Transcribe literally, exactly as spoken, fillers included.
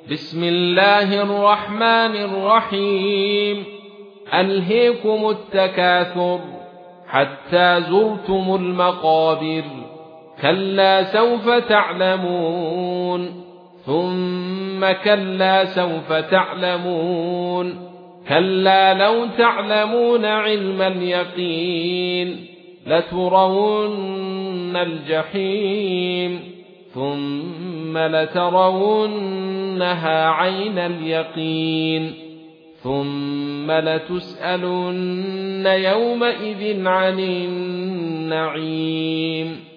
بسم الله الرحمن الرحيم. ألهيكم التكاثر حتى زرتم المقابر، كلا سوف تعلمون ثم كلا سوف تعلمون، كلا لو تعلمون علم اليقين لترون الجحيم ثم لترونها عين اليقين ثم لتسألن يومئذ عن النعيم.